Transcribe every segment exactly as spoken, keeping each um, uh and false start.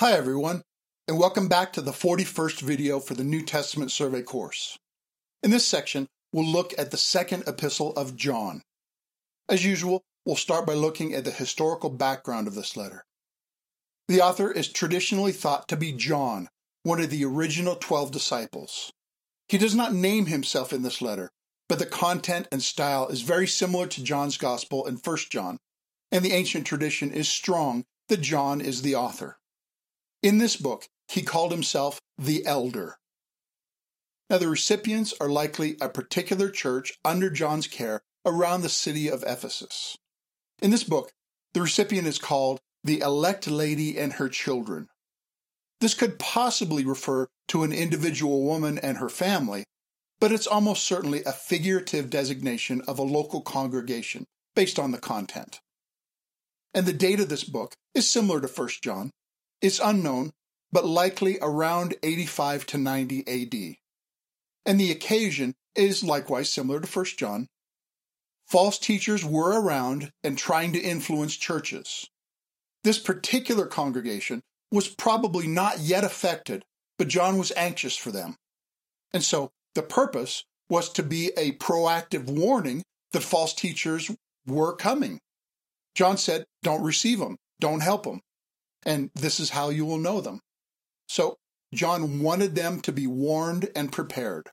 Hi everyone, and welcome back to the forty-first video for the New Testament Survey course. In this section, we'll look at the second epistle of John. As usual, we'll start by looking at the historical background of this letter. The author is traditionally thought to be John, one of the original twelve disciples. He does not name himself in this letter, but the content and style is very similar to John's Gospel in First John, and the ancient tradition is strong that John is the author. In this book, he called himself the Elder. Now, the recipients are likely a particular church under John's care around the city of Ephesus. In this book, the recipient is called the elect lady and her children. This could possibly refer to an individual woman and her family, but it's almost certainly a figurative designation of a local congregation based on the content. And the date of this book is similar to First John. It's unknown, but likely around eighty-five to ninety A D. And the occasion is likewise similar to First John. False teachers were around and trying to influence churches. This particular congregation was probably not yet affected, but John was anxious for them. And so the purpose was to be a proactive warning that false teachers were coming. John said, don't receive them, don't help them. And this is how you will know them. So John wanted them to be warned and prepared.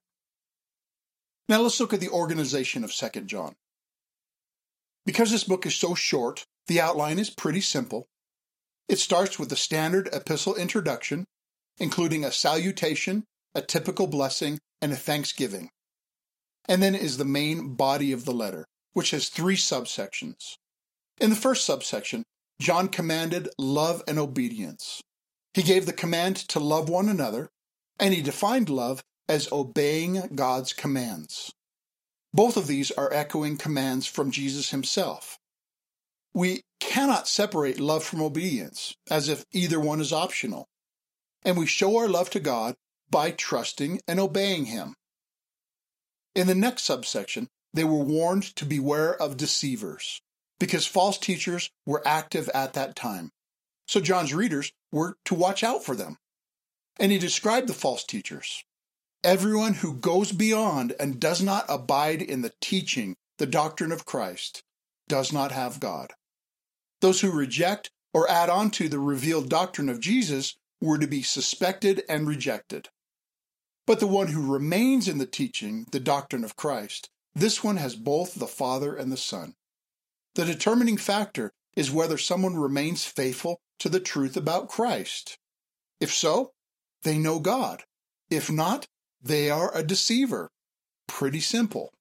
Now let's look at the organization of Second John. Because this book is so short, the outline is pretty simple. It starts with the standard epistle introduction, including a salutation, a typical blessing, and a thanksgiving. And then is the main body of the letter, which has three subsections. In the first subsection, John commanded love and obedience. He gave the command to love one another, and he defined love as obeying God's commands. Both of these are echoing commands from Jesus himself. We cannot separate love from obedience, as if either one is optional. And we show our love to God by trusting and obeying him. In the next subsection, they were warned to beware of deceivers, because false teachers were active at that time. So John's readers were to watch out for them. And he described the false teachers. Everyone who goes beyond and does not abide in the teaching, the doctrine of Christ, does not have God. Those who reject or add on to the revealed doctrine of Jesus were to be suspected and rejected. But the one who remains in the teaching, the doctrine of Christ, this one has both the Father and the Son. The determining factor is whether someone remains faithful to the truth about Christ. If so, they know God. If not, they are a deceiver. Pretty simple.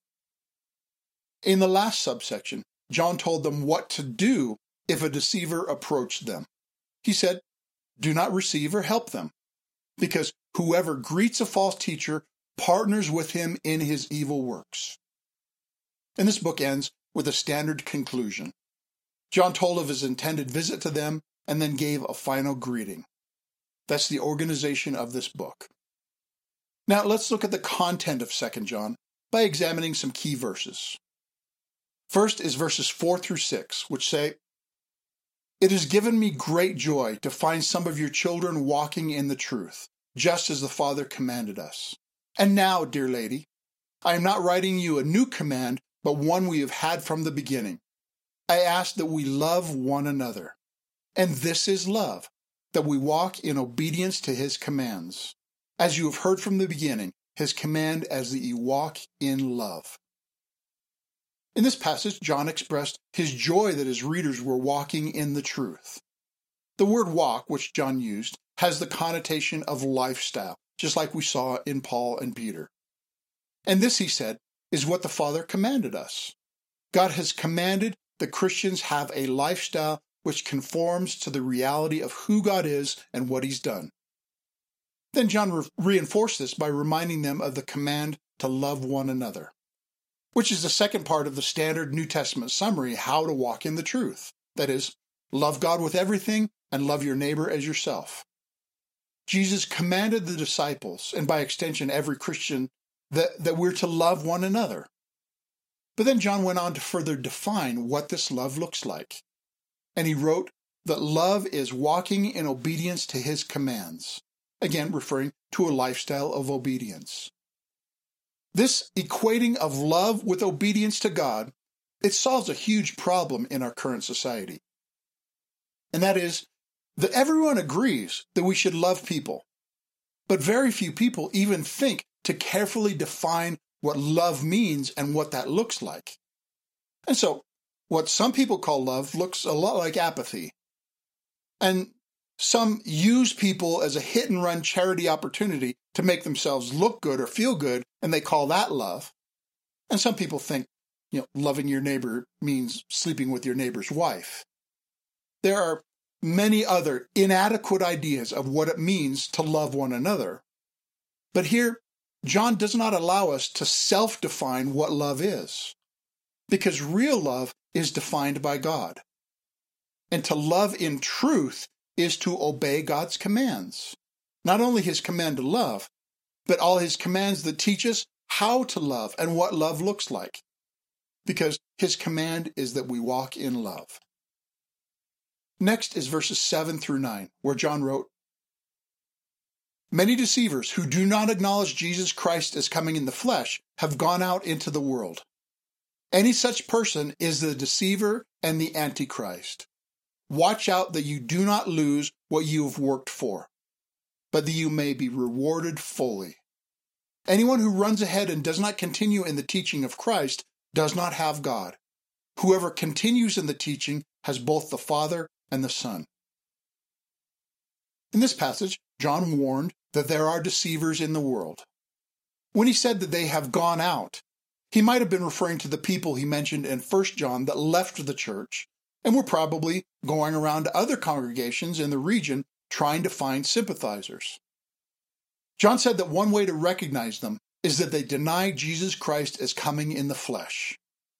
In the last subsection, John told them what to do if a deceiver approached them. He said, do not receive or help them, because whoever greets a false teacher partners with him in his evil works. And this book ends with a standard conclusion. John told of his intended visit to them and then gave a final greeting. That's the organization of this book. Now let's look at the content of Second John by examining some key verses. First is verses four through six, which say, "It has given me great joy to find some of your children walking in the truth, just as the Father commanded us. And now, dear lady, I am not writing you a new command, but one we have had from the beginning. I ask that we love one another. And this is love, that we walk in obedience to his commands. As you have heard from the beginning, his command is that you walk in love." In this passage, John expressed his joy that his readers were walking in the truth. The word walk, which John used, has the connotation of lifestyle, just like we saw in Paul and Peter. And this, he said, is what the Father commanded us. God has commanded that Christians have a lifestyle which conforms to the reality of who God is and what he's done. Then John re- reinforced this by reminding them of the command to love one another, which is the second part of the standard New Testament summary, how to walk in the truth. That is, love God with everything and love your neighbor as yourself. Jesus commanded the disciples, and by extension every Christian, that, that we're to love one another. But then John went on to further define what this love looks like. And he wrote that love is walking in obedience to his commands, again referring to a lifestyle of obedience. This equating of love with obedience to God, it solves a huge problem in our current society. And that is that everyone agrees that we should love people, but very few people even think to carefully define what love means and what that looks like. And so, what some people call love looks a lot like apathy. And some use people as a hit-and-run charity opportunity to make themselves look good or feel good, and they call that love. And some people think, you know, loving your neighbor means sleeping with your neighbor's wife. There are many other inadequate ideas of what it means to love one another. But here, John does not allow us to self-define what love is, because real love is defined by God. And to love in truth is to obey God's commands. Not only his command to love, but all his commands that teach us how to love and what love looks like. Because his command is that we walk in love. Next is verses seven through nine, where John wrote, "Many deceivers who do not acknowledge Jesus Christ as coming in the flesh have gone out into the world. Any such person is the deceiver and the Antichrist. Watch out that you do not lose what you have worked for, but that you may be rewarded fully. Anyone who runs ahead and does not continue in the teaching of Christ does not have God. Whoever continues in the teaching has both the Father and the Son." In this passage, John warned that there are deceivers in the world. When he said that they have gone out, he might have been referring to the people he mentioned in First John that left the church and were probably going around to other congregations in the region trying to find sympathizers. John said that one way to recognize them is that they deny Jesus Christ as coming in the flesh.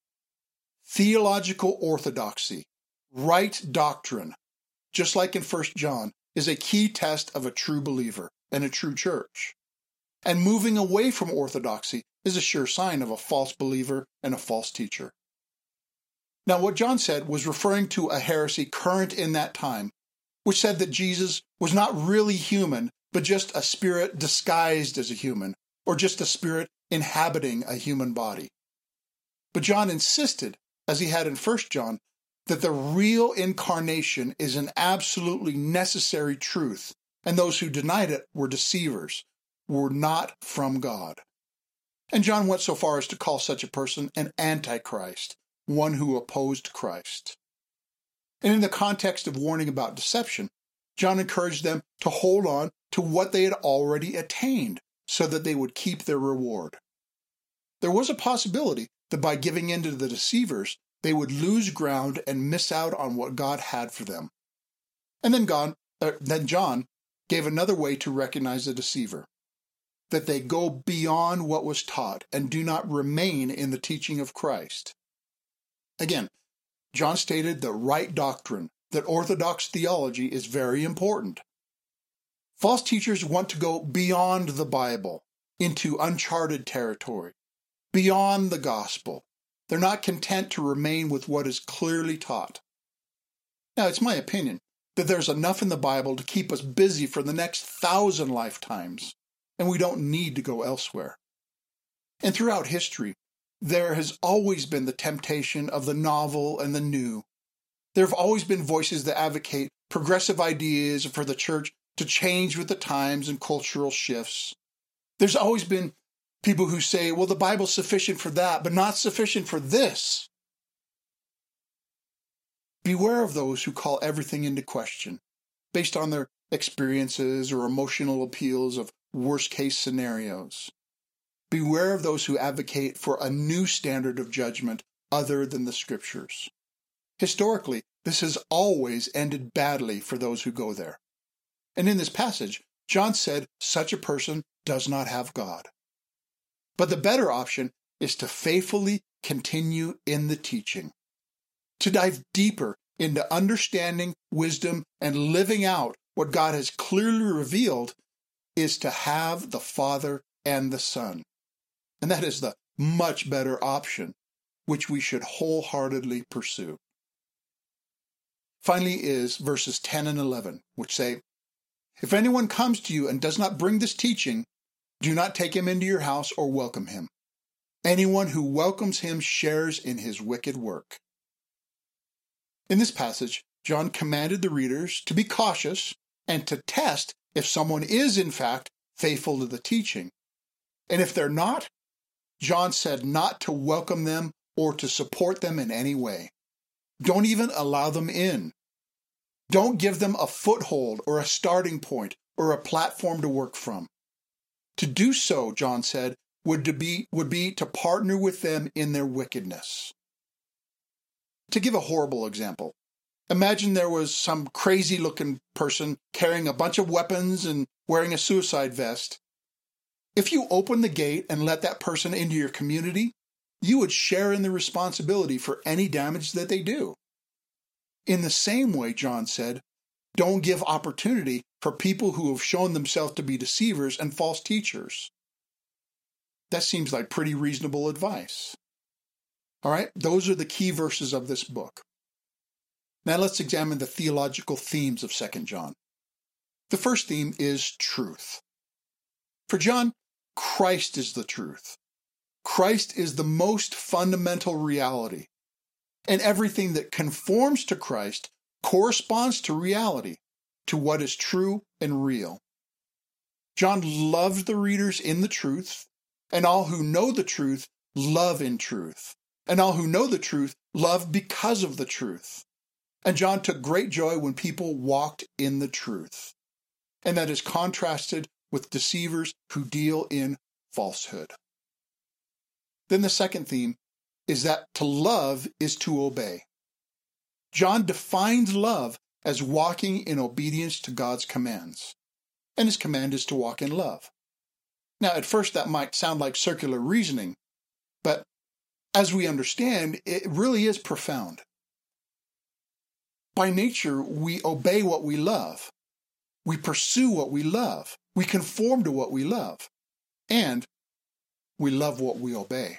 Theological orthodoxy, right doctrine, just like in First John, is a key test of a true believer and a true church. And moving away from orthodoxy is a sure sign of a false believer and a false teacher. Now, what John said was referring to a heresy current in that time, which said that Jesus was not really human, but just a spirit disguised as a human, or just a spirit inhabiting a human body. But John insisted, as he had in First John, that the real incarnation is an absolutely necessary truth, and those who denied it were deceivers, were not from God. And John went so far as to call such a person an antichrist, one who opposed Christ. And in the context of warning about deception, John encouraged them to hold on to what they had already attained so that they would keep their reward. There was a possibility that by giving in to the deceivers, they would lose ground and miss out on what God had for them. And then, God, uh, then John gave another way to recognize the deceiver, that they go beyond what was taught and do not remain in the teaching of Christ. Again, John stated that right doctrine, that orthodox theology is very important. False teachers want to go beyond the Bible, into uncharted territory, beyond the gospel. They're not content to remain with what is clearly taught. Now, it's my opinion that there's enough in the Bible to keep us busy for the next thousand lifetimes, and we don't need to go elsewhere. And throughout history, there has always been the temptation of the novel and the new. There have always been voices that advocate progressive ideas for the church to change with the times and cultural shifts. There's always been people who say, well, the Bible's sufficient for that, but not sufficient for this. Beware of those who call everything into question, based on their experiences or emotional appeals of worst-case scenarios. Beware of those who advocate for a new standard of judgment other than the Scriptures. Historically, this has always ended badly for those who go there. And in this passage, John said such a person does not have God. But the better option is to faithfully continue in the teaching, to dive deeper into understanding, wisdom, and living out what God has clearly revealed is to have the Father and the Son. And that is the much better option, which we should wholeheartedly pursue. finally is verses ten and eleven, which say, "If anyone comes to you and does not bring this teaching, do not take him into your house or welcome him. Anyone who welcomes him shares in his wicked work." In this passage, John commanded the readers to be cautious and to test if someone is, in fact, faithful to the teaching. And if they're not, John said not to welcome them or to support them in any way. Don't even allow them in. Don't give them a foothold or a starting point or a platform to work from. To do so, John said, would, to be, would be to partner with them in their wickedness. To give a horrible example, imagine there was some crazy-looking person carrying a bunch of weapons and wearing a suicide vest. If you open the gate and let that person into your community, you would share in the responsibility for any damage that they do. In the same way, John said, don't give opportunity for people who have shown themselves to be deceivers and false teachers. That seems like pretty reasonable advice. All right, those are the key verses of this book. Now let's examine the theological themes of Second John. The first theme is truth. For John, Christ is the truth. Christ is the most fundamental reality, and everything that conforms to Christ corresponds to reality, to what is true and real. John loves the readers in the truth, and all who know the truth love in truth, and all who know the truth love because of the truth. And John took great joy when people walked in the truth, and that is contrasted with deceivers who deal in falsehood. Then the second theme is that to love is to obey. John defines love as walking in obedience to God's commands, and his command is to walk in love. Now, at first that might sound like circular reasoning, but as we understand, it really is profound. By nature, we obey what we love. We pursue what we love. We conform to what we love. And we love what we obey.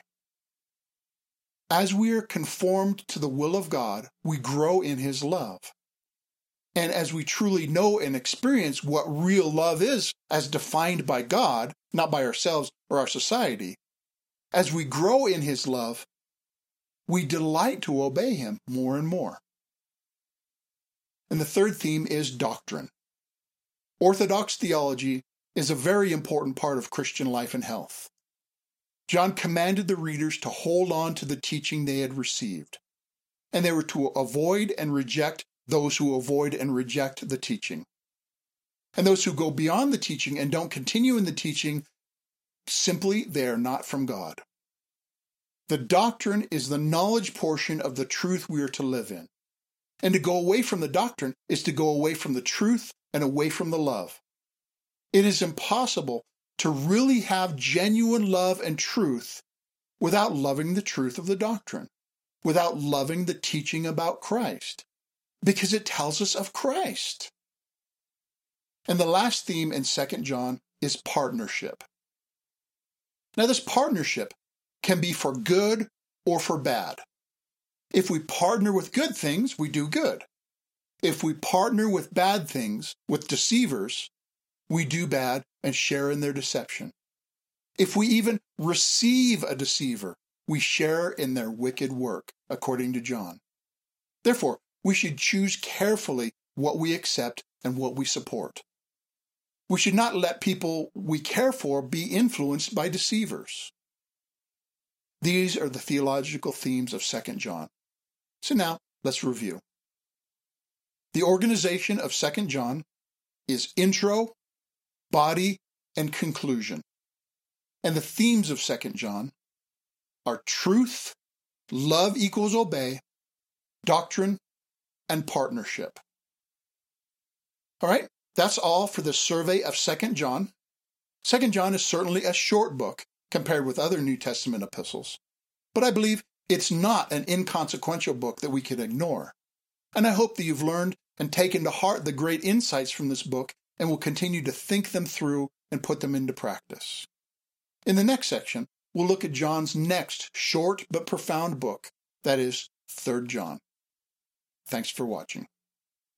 As we are conformed to the will of God, we grow in His love. And as we truly know and experience what real love is as defined by God, not by ourselves or our society, as we grow in His love, we delight to obey Him more and more. And the third theme is doctrine. Orthodox theology is a very important part of Christian life and health. John commanded the readers to hold on to the teaching they had received, and they were to avoid and reject those who avoid and reject the teaching. And those who go beyond the teaching and don't continue in the teaching, simply they are not from God. The doctrine is the knowledge portion of the truth we are to live in. And to go away from the doctrine is to go away from the truth and away from the love. It is impossible to really have genuine love and truth without loving the truth of the doctrine, without loving the teaching about Christ, because it tells us of Christ. And the last theme in Second John is partnership. Now, this partnership can be for good or for bad. If we partner with good things, we do good. If we partner with bad things, with deceivers, we do bad and share in their deception. If we even receive a deceiver, we share in their wicked work, according to John. Therefore, we should choose carefully what we accept and what we support. We should not let people we care for be influenced by deceivers. These are the theological themes of Second John. So now, let's review. The organization of Second John is intro, body, and conclusion. And the themes of Second John are truth, love equals obey, doctrine, and partnership. All right, that's all for the survey of Second John. Second John is certainly a short book compared with other New Testament epistles, but I believe it's not an inconsequential book that we can ignore. And I hope that you've learned and taken to heart the great insights from this book and will continue to think them through and put them into practice. In the next section, we'll look at John's next short but profound book, that is, Third John. Thanks for watching.